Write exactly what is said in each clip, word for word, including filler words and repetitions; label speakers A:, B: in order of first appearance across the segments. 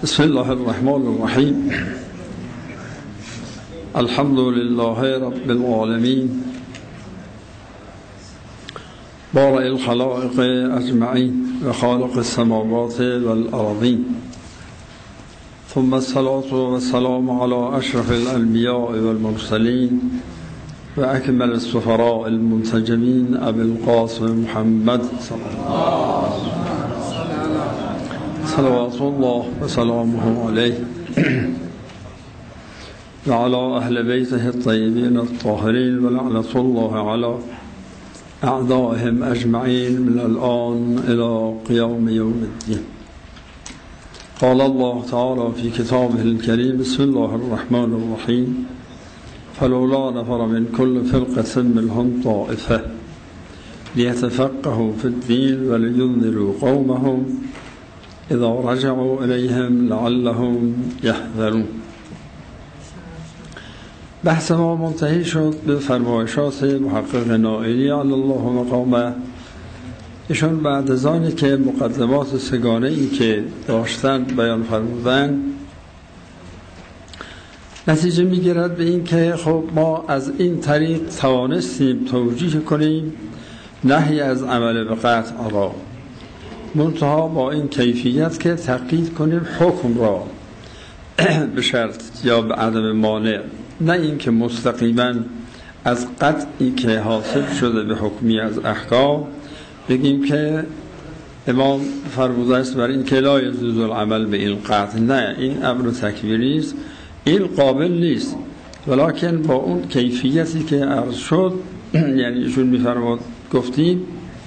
A: بسم الله الرحمن الرحیم. الحمد لله رب العالمین بارئ الخلائق اجمعین و خالق السماوات والارضین، ثم الصلاة والسلام على اشرف الانبیاء والمرسلین و اکمل السفراء المنتجبین ابی القاسم محمد صلوات الله و سلامه علیه و علی اهل بیته الطیبین الطاهرین و لعنة الله علی اعدائهم اجمعین من الان الى قیام یوم الدین. قال الله تعالی فی کتابه الکریم بسم الله الرحمن الرحیم فلولا نفر من كل فرقة منهم طائفة ليتفقهوا في الدين ولينذروا قومهم اذا رجعوا الیهم لعلهم یحذرون. بحث ما منتهی شد به فرمایشات محقق نائینی علی الله مقامه. ایشون بعد از آنی که مقدمات سگانه ای که داشتند بیان فرمودند، نتیجه میگیرد به این که خب ما از این طریق توانستیم توجیه کنیم نهی از عمل به قطع را، منتها با این کیفیت که تقیید کنیم حکم را به شرط یا به عدم مانع، نه این که مستقیما از قطعی که حاصل شده به حکمی از احکام بگیم که امام فرموده است بر این که لا یجوز العمل به این قطع. نه، این امر تکویری است، این قابل نیست، ولکن با اون کیفیتی که عرض شد یعنی ایشون میفرماد گفتیم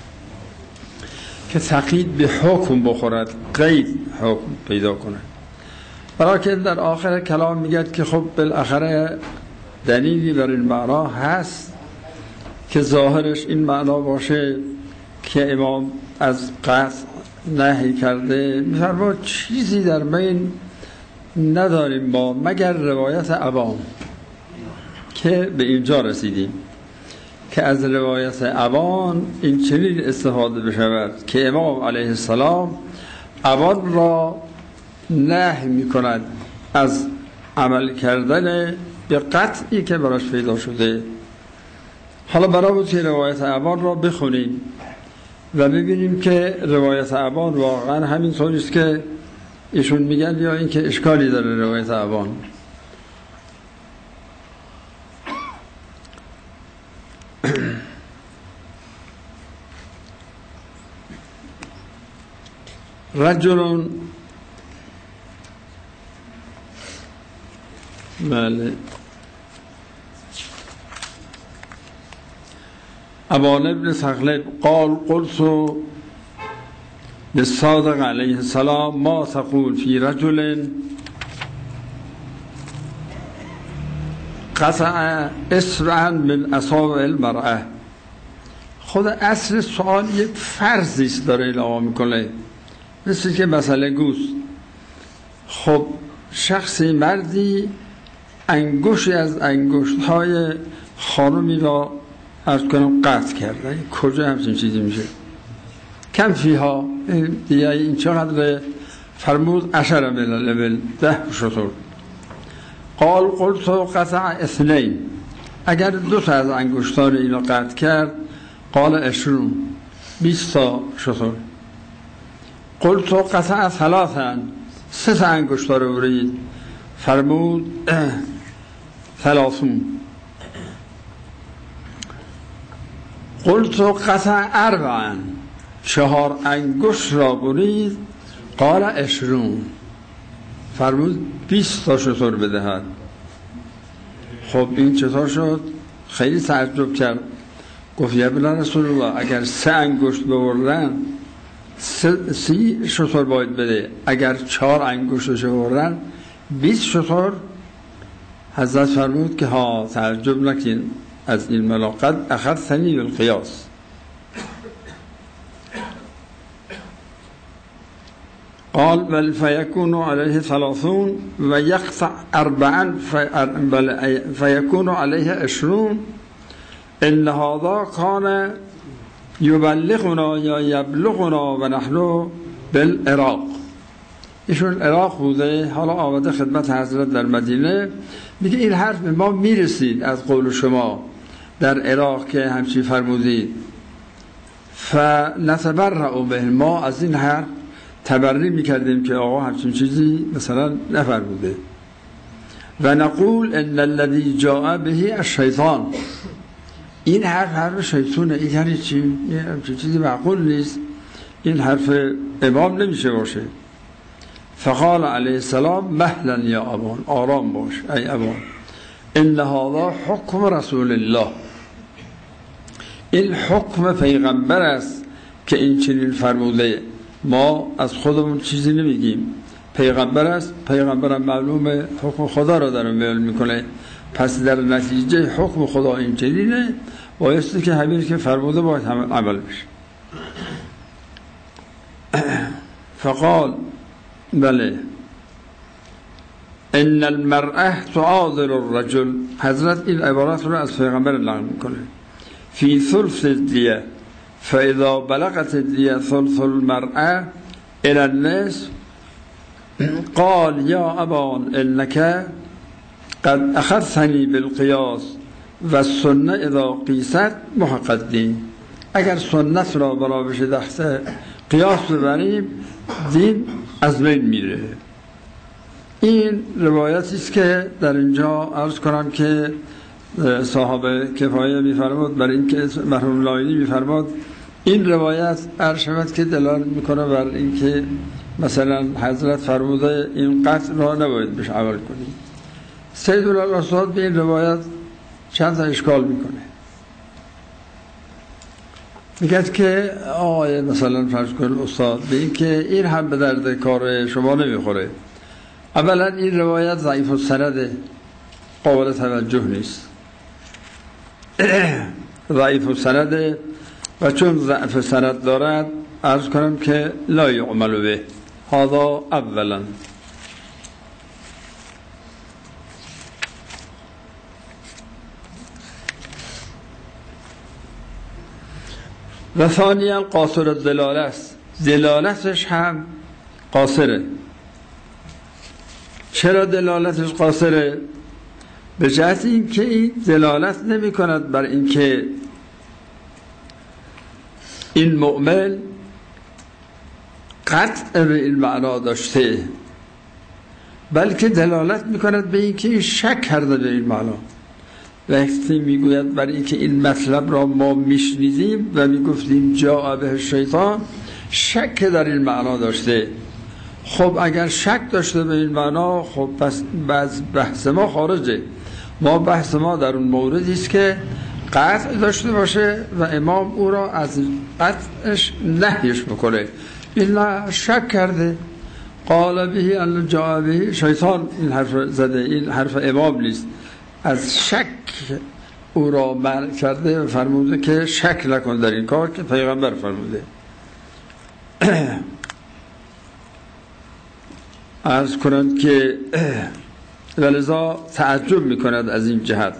A: که تقیید به حکم بخورد، قید حکم پیدا کنه. ولکن در آخر کلام میگه که خب بالاخره دلیلی بر این معنا هست که ظاهرش این معنا باشه که امام از قطع نهی کرده. میفرماد چیزی در بین نداریم ما مگر روایت ابان که به اینجا رسیدیم که از روایت ابان این چنین استفاده بشود که امام علیه السلام ابان را نهی می کند از عمل کردن به قطعی که براش پیدا شده. حالا برای بود که روایت ابان را بخونیم و ببینیم که روایت ابان واقعا همین طوریست که ایشون میگن یا این که اشکالی داره روایت ابان. رجلون بله ابان ابن ثقلب قال قلت للصادق علیه السلام ما تقول فی رجل قطع اصبعا من اصابع المرأة. خود اصل سوال یک فرضیست داره القا میکنه، مثل که مسئله گوست. خب شخصی مردی انگشتی از انگشت‌های خانمی را عرض کنم قطع کرده، کجا همچین چیزی میشه؟ کم فیها دیگه این چقدر؟ فرمود عشر ملل ده شطور. قال قلت قطع اثنین، اگر دو تا از انگشتان اینو قطع کرد قال عشرون، بیست تا شطور. قلت قطع ثلاثا، سه تا انگشتان رو برید، فرمود ثلاثون. قلت قطع اربعا، چهار انگشت را برید، قال عشرون، فرمود بیست تا شطور بدهد. خب این چطور شد؟ خیلی تعجب کرد. گفت یا بلا رسول الله، اگر سه انگشت ببردن سی شطور باید بده، اگر چهار انگشتش ببردن بیست شطور. حضرت فرمود که ها تعجب نکن از این ملاقات اخذتنی بالقیاس. قال بل فیکون علیه ثلاثون و یقطع اربعا فیکون علیه عشرون. ان هذا کان یبلغنا یا یبلغنا و نحن بالعراق. ایشون عراق بوده، حالا آمده خدمت حضرت در مدینه، میگه این حرف به ما میرسید از قول شما در عراق که همچی فرمودید، فنتبرأ به، ما از این حرف تبرئه میکردیم که آقا همچین چیزی مثلا نفرموده، و نقول ان الذي جاء به الشیطان، این حرف حرف شیطونه، این یعنی چی؟ این همچین چیزی معقول نیست، این حرف امام نمیشه باشه. فقال علیه السلام مهلا یا ابان، آرام باش ای ابان، ان هذا حکم رسول الله، این حکم پیغمبر است که این چنین فرموده، ما از خودمون چیزی نمیگیم، پیغمبر است، پیغمبرم معلومه حکم خدا را در بیان میکنه، پس در نتیجه حکم خدا این چنینه، بایستی که همین که فرموده باید هم عمل بشه. فقال بله ان المرأة تعاذر الرجل، حضرت این عبارات رو از پیغمبر نقل میکنه، فی ثلث الدیه فاذا بلغت الدیه ثلث المرأة الى النصف قال یا ابان انک قد اخذتنی بالقیاس و السنه اذا قیست محقق دین، اگر سنت را برا بشه دخته قیاس ببریم دین از بین میره. این روایتی است که در اینجا عرض کنم که صاحب کفایه میفرماد، برای اینکه مرحوم لاینی میفرماد این روایت عرض شود که دلالت میکنه بر اینکه مثلا حضرت فرموده این قطع را نباید بهش عمل کنیم. سید الاستاد به این روایت چند تا اشکال میکنه، میگه که آقای مثلا فرض کن استاد به این که این هم به درد کار شما نمیخوره، اولا این روایت ضعیف السند قابل توجه نیست، ضعیف السند و چون ضعف سند دارد عرض کنم که لا یعمل به، هذا اولا. و ثانیا قاصر الدلاله است، دلالتش هم قاصره. چرا دلالتش قاصره؟ به جهت این که این دلالت نمی کند بر این که این مؤمن قطع به این معنا داشته، بلکه دلالت می کند به این که این شک کرده به این معنا. وقتی میگوید برای اینکه این مطلب را ما میشنیدیم و میگفتیم جاء به شیطان، شک در این معنا داشته. خب اگر شک داشته به این معنا، خب پس بعض بحث ما خارجه. ما بحث ما در اون موردی است که قطع داشته باشه و امام او را از قطعش نهیش بکنه. این شک کرده، قال به ان جاء به شیطان، این حرف زده، این حرف امام نیست، از شک او را منع کرده و فرموده که شک نکن در این کار که پیغمبر فرموده. عرض کنند که ولذا تعجب میکند از این جهت.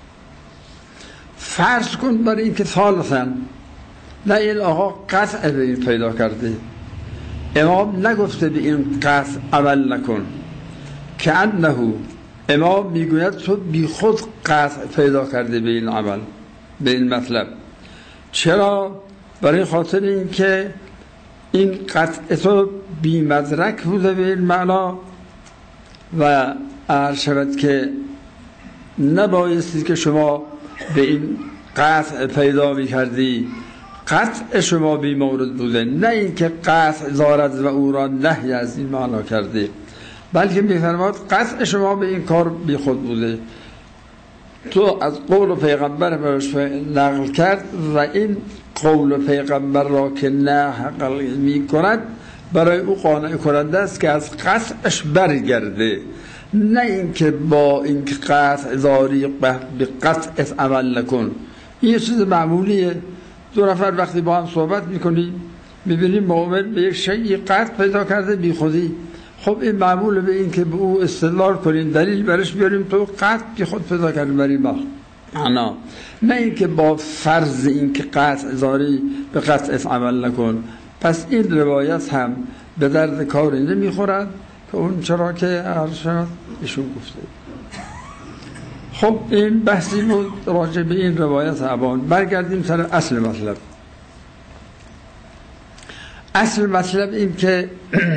A: فرض کن برای این که ثالثا نه این آقا قطع به این پیدا کرده، امام نگفته به این قطع عمل نکن، که انه امام میگوید تو بی خود قطع پیدا کرده به این عمل، به این مطلب. چرا؟ برای خاطر این که این قطع تو بی مدرک بوده به این معنا و عرض شود که نبایستی که شما به این قطع پیدا میکردی، قطع شما بی مورد بوده، نه این که قطع دارد و او را نهی از این معنا کرده، بلکه میفرماد قطع شما به این کار بی خود بوده. تو از قول پیغمبر برش نقل کرد و این قول پیغمبر را که نقل می کند برای او قانع کننده است که از قطعش برگرده، نه اینکه با این که قطع داری به قطعت عمل نکن. این یه چیز معمولیه، دو نفر وقتی با هم صحبت میکنیم میبینیم مؤمن به یک شیء قطع پیدا کرده بی خودی، خب این معموله به این که به او استدلال کنیم، دلیل برش بیاریم تو قطع بی خود پیدا کردیم برای ما معنا، نه این که با فرض این که قطع داری به قطعت عمل نکن. پس این روایت هم به درد کاری نمیخورد که اون چرا که عرض شد ایشون گفته. خب این بحثی بود راجع به این روایت ابان. برگردیم سر اصل مطلب. اصل مطلب این که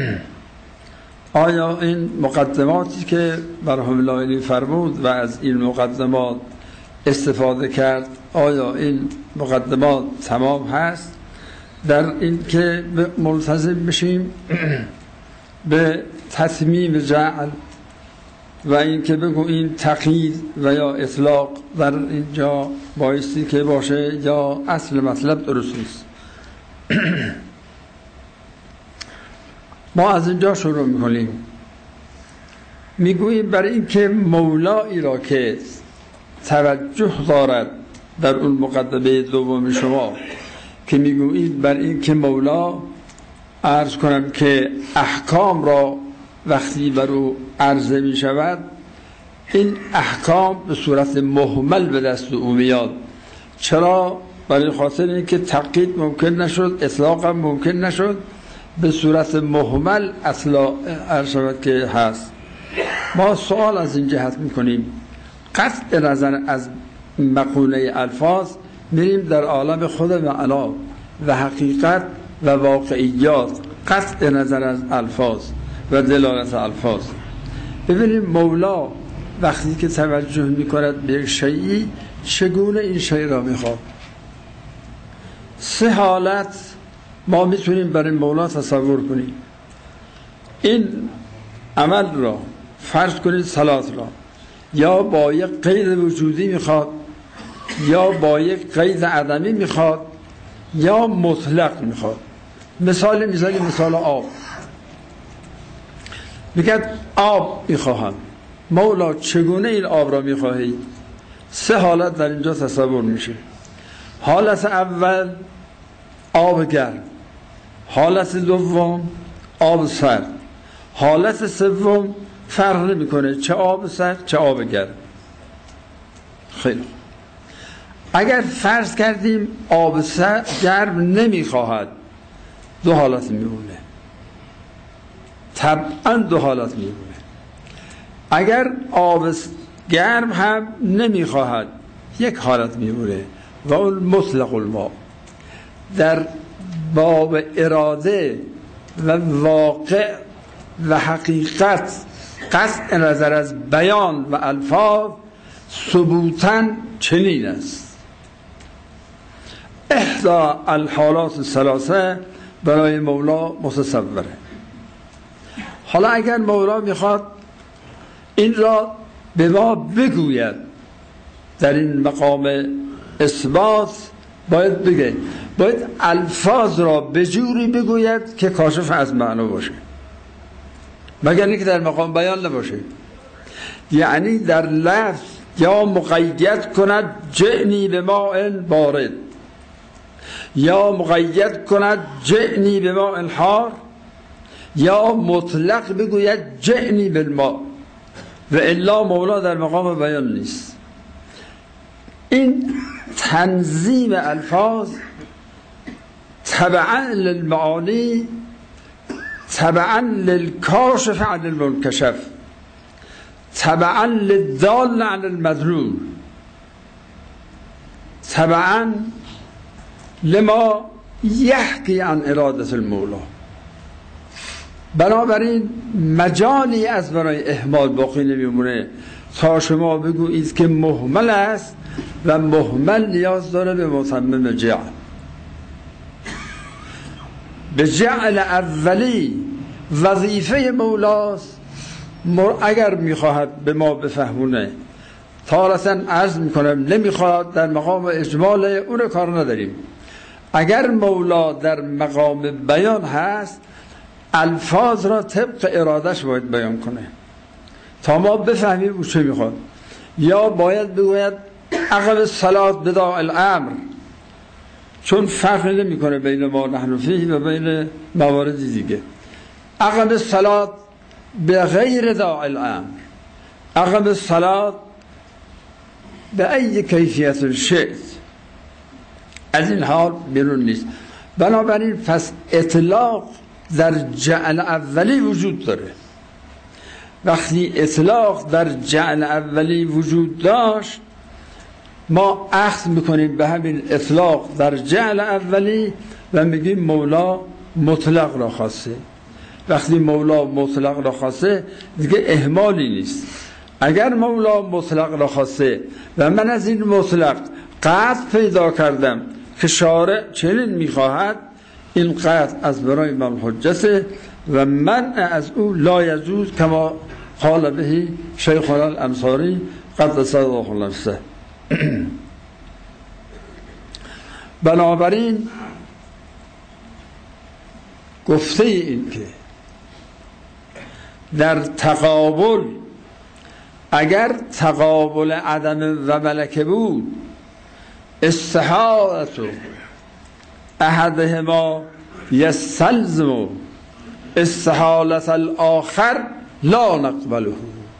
A: آیا این مقدماتی که برهم الله فرمود و از این مقدمات استفاده کرد، آیا این مقدمات تمام هست در این که ملتزم بشیم به تتمیم جعل و این که بگو این تقیید و یا اطلاق در اینجا بایستی که باشه یا اصل مطلب درست نیست. ما از اینجا شروع میکنیم. میگوییم برای این که مولایی را که توجه دارد در اون مقدمه دوم شما که میگویید برای این که مولا عرض کنم که احکام را وقتی بر او عرضه می شود این احکام به صورت مهمل به دست او میاد. چرا؟ برای خاطر اینکه تقیید ممکن نشد، اطلاق هم ممکن نشد، به صورت مهمل اطلاق عرض شود که هست. ما سوال از این جهت میکنیم، قطع نظر از مقوله الفاظ میریم در عالم خود معنا و حقیقت و واقعیات، قطع نظر از الفاظ و دلالت الفاظ. ببینیم مولا وقتی که توجه میکند به شیئی چگونه این شیء را میخواد. سه حالت ما میتونیم برای مولا تصور کنیم. این عمل را فرض کنید صلات را یا با یک قید وجودی میخواد یا با یک قید عدمی میخواد یا مطلق میخواد. مثال میزنیم، مثال آب. میگه آب میخواهم. مولا چگونه این آب را میخواهی؟ سه حالت در اینجا تصور میشه. حالت اول آب گرم، حالت دوم آب سرد، حالت سوم فرق نمیکنه چه آب سرد چه آب گرم. خیلی اگر فرض کردیم آب سرد گرم نمیخواهد، دو حالت میمونه، طبعا دو حالت میمونه. اگر آب گرم هم نمیخواهد، یک حالت میمونه و اون مطلق الماء. در باب اراده و واقع و حقیقت قطع نظر از بیان و الفاظ ثبوتاً چنین است. احدا الحالات الثلاثه برای مولا متصوره. حالا اگر مولا میخواد این را به ما بگوید، در این مقام اثبات باید بگه، باید الفاظ را به جوری بگوید که کاشف از معنا باشه، مگر اینکه در مقام بیان نباشه. یعنی در لفظ یا مقید کند جئنی به ماء بارد، یا مقید کند جئنی به ماء حار، یا مطلق بگوید جئنی بالماء، و الا مولا در مقام بیان نیست. این تنظیم الفاظ تبعا للمعانی، تبعا للکاشف عن المنکشف، تبعا للدال عن المدلول، تبعا لما یحکی عن اراده المولا. بنابراین مجالی از برای اهمال باقی نمیمونه تا شما بگویید که مهمل است و مهمل نیاز داره به متمم جعل. به جعل اولی وظیفه مولاست. اگر میخواهد به ما بفهمونه، تارةً عرض میکنم نمیخواد، در مقام اجمال اون کار نداریم. اگر مولا در مقام بیان هست، الفاظ را طبق ارادش باید بیان کنه تا ما بفهمیم او چه میخواد. یا باید بگوید عقب الصلاة بداع الامر، چون فرق نمیکنه بین ما نحن فیه و بین موارد دیگه. عقب الصلاة به غیر داع الامر، عقب الصلاة به ای کیفیت شئت، از این حال بیرون نیست. بنابراین پس اطلاق در جعل اولی وجود داره. وقتی اطلاق در جعل اولی وجود داشت ما اخذ میکنیم به همین اطلاق در جعل اولی و میگیم مولا مطلق را خواسته. وقتی مولا مطلق را خواسته دیگه اهمالی نیست. اگر مولا مطلق را خواسته و من از این مطلق قطع پیدا کردم که شارع چنین میخواهد، این قطع از برای من حجته و من از او لا یجوز کما قال به شیخ الانصاری قدس الله نفسه. بنابراین گفته این که در تقابل اگر تقابل عدم و ملکه بود استحالت احدهما یستلزم استحالت الاخر لا نقبله،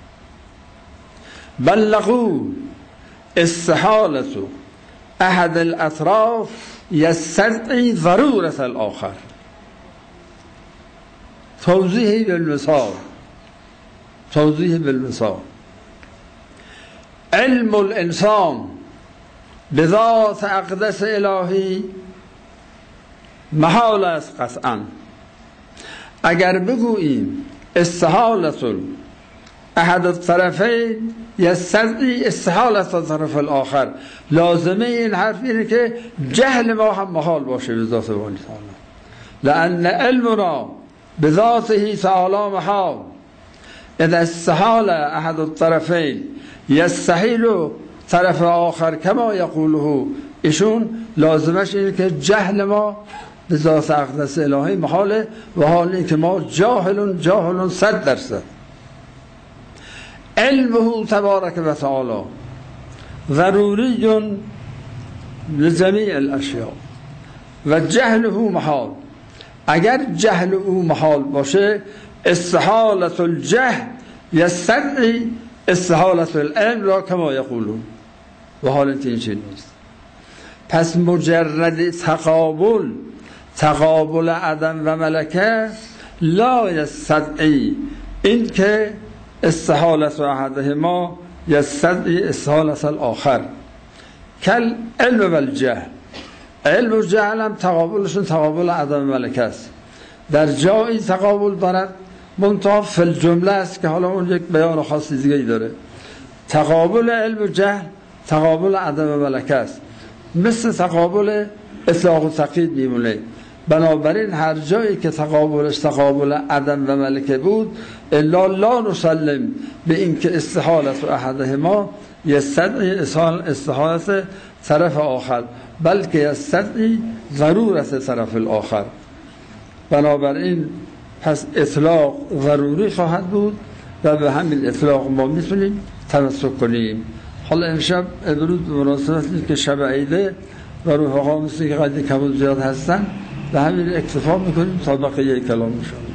A: بل نقول استحالت احد الاطراف یستدعی ضرورت الاخر. توضیح بالمثال توضیح بالمثال علم الانسان بذات اقدس الهی محال است قطعا. اگر بگوییم استحالت احد الطرفین یستدعی استحالت الطرف الاخر، لازمه این حرف اینه که جهل ما هم محال باشه به ذات باری تعالی، لأن علمنا بذاته تعالی محال. اذا استحال احد الطرفین یستحیل طرف آخر کما یقوله ایشون، لازمش اینه که جهل ما به ذات اقدس الهی محاله و حالی که ما جاهلون جاهلون صد درصد. علمه تبارک و تعالی ضروری لجمیع الاشیاء و جهله محال. اگر جهل او محال باشه استحالت الجهل یستدعی استحالت العلم را کما یقولون، و حالت این چیز نیست. پس مجرد تقابل تقابل عدم و ملکه لا یستدعی این که استحالت احدهما یستدعی استحالت الاخر. کل علم و الجهل، علم و جهل هم تقابلشون تقابل عدم و ملکه است. در جایی تقابل دارد منتها فی الجمله است که حالا اون یک بیان خاصی دیگه داره. تقابل علم و جهل تقابل عدم و ملکه است، مثل تقابل اطلاق و تقیید میمونه. بنابراین هر جایی که تقابلش تقابل عدم و ملکه بود الا لا نسلم به این که استحالت احدهما یستدعی استحالت طرف آخر، بلکه یستدعی ضرورت طرف الاخر. بنابراین پس اطلاق ضروری خواهد بود و به همین اطلاق ما میتونیم تمسک کنیم. حالا امشب امروز به مناسبتی که شب عیده و رفقا مثل که قدر کم و زیاد هستن به همین اکتفا میکنیم تا بقیه کلام میشون.